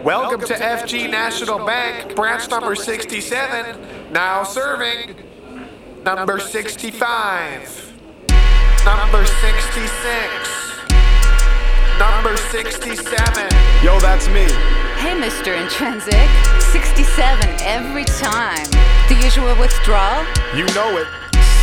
Welcome to FG National Bank, branch number 67. Now serving number 65, number 66, number 67. Yo, that's me. Hey, Mr. Intrinsic. 67 every time. The usual withdrawal? You know it.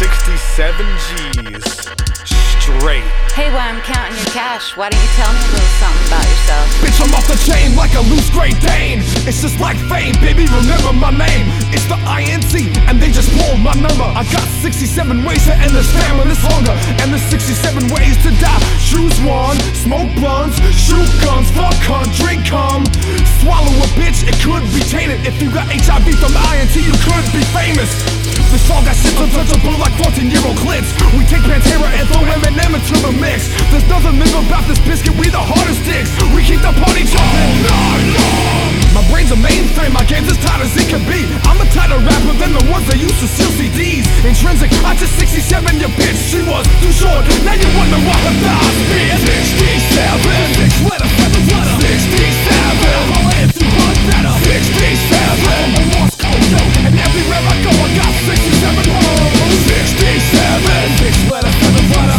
67 G's. Straight. Hey, while I'm counting your cash, why don't you tell me a little something about yourself? Bitch, I'm off the chain like a loose Great Dane. It's just like fame, baby, remember my name. It's the INT, and they just pulled my number. I got 67 ways to end this famine, this hunger, and there's 67 ways to die. Choose one, smoke blunts, shoot guns, fuck her, drink cum. Swallow a bitch, it could be tainted. If you got HIV from INT, you could be famous. This song got shit untouchable like 14-year-old clips. We take Pantera and throw Eminem into the mix. There's nothing new about this biscuit, we the hardest dicks. We keep the party jumping all night long. My brain's a mainframe, my game's as tight as it can be. I'm a tighter rapper than the ones that used to steal CDs. Intrinsic, I just 67, your bitch, she was too short. Now you wonder why her thighs fit. 67, 6 letter, 7 letter. 67, holla if you want better. 67, I'm a Moscow, yo, and everywhere I go I got 67 hoes. 67, 6 letter, 7 letter.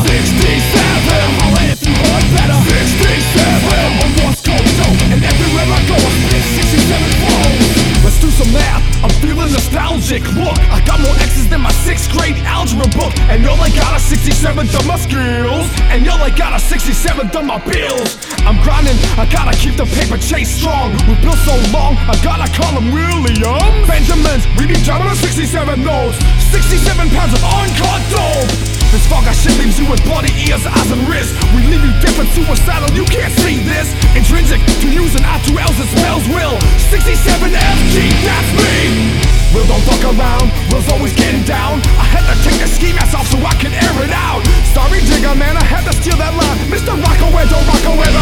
67, holla if you want better. 67, I'm a Moscow, yo, and everywhere I go I spit 67 hoes. Let's do some math, I'm feeling nostalgic. Look, I got more X's than my 6th grade algebra book. And y'all ain't got a 67th of my skills, and y'all ain't got a 67th of my bills. I'm grinding, I gotta keep the paper chase strong. We built so long, I gotta call them Williams. Benjamins, we be driving on 67 notes. 67 pounds of uncut dope. This fog got shit leaves you with bloody ears, eyes and wrists. We leave you different, suicidal, you can't see this. Intrinsic, to use an I, 2 L's, it spells will. 67 FG, that's me. Will don't fuck around, Will's always getting down. I had to take the ski mask off so I could air it out. Sorry, Jigga, man, I had to steal that line. Mr. Rockaway, don't rock away.